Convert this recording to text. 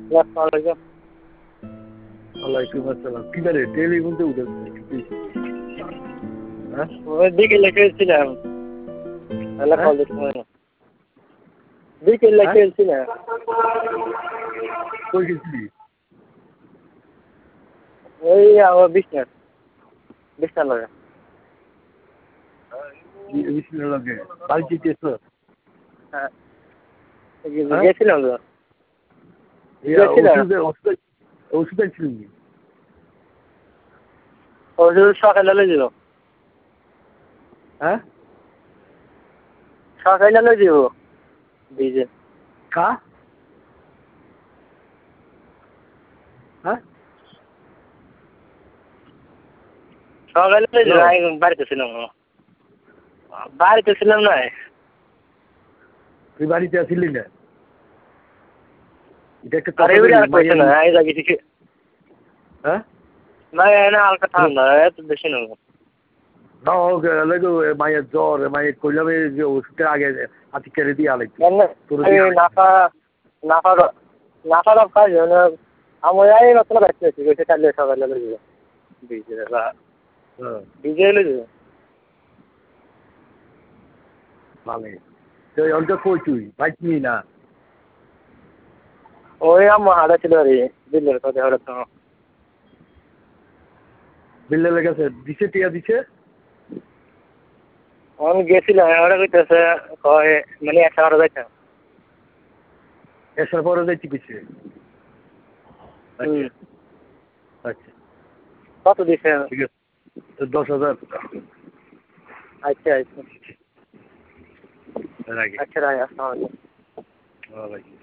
আসসালামু ওয়ালাইকুম আসসালাম। কি করে টেলিফোন তো উঠেছে? হ্যাঁ ওই বিকেলে খেলছিলাম। তাহলে হ্যাঁ? কল দিতে হয় না। বিকেলে হ্যাঁ? খেলছিলাম। কই গেছিলি? ওই আমার বিছনা লাগে। বিষ্ণুর লগে বাড়ি যেতেছ? হ্যাঁ হ্যাঁ? গেছিলাম তো। এই গেছিলাম। ওষুধ আনছিলি? ওষুধ সকালে লই দিব। হ্যাঁ? সকালে লই দিব। ভিজে। কা? হ্যাঁ? সকালে লই দিব। হ্যালো বাড়িতে ছিলাম না। বাড়িতে ছিলাম না। তুই বাড়িতে আসিলি না? এটা একটা আরে কথা এবারে বলি আর কইছে না। এই জায়গায় থেকে হ্যাঁ? না না হালকা ঠান্ডা এত বেশি না। না ওকে লাগো মায়ের জ্বর মায়ের কইলাম যে ওষুধের আগে হাতি কেড়ে দিয়ে আলাইছি এমনি তোর এই নাফা রব খাই না আমার এই নতুন বাইতে আছে কইছে কাল সকালে লই দিব। ভিজে বা হ্যাঁ ভিজে লই দিব। ভালো তো অন্ত কই তুই বাইকনি না ওই আমার হাড়া ছিল রে দিল্লির কথা হলো তো। বিল্লে লেগেছে দিছে টিয়া দিছে আমি গেছিলাম ওরা কইতেছে কয় মানে 100 যাইতাম। এসার পরে যাইতে কিছু আচ্ছা আচ্ছা কত দিছে? ঠিক আছে 10,000 আচ্ছা আচ্ছা রাখি আচ্ছা রায় আসসালামু আলাইকুম। ওয়ালাইকুম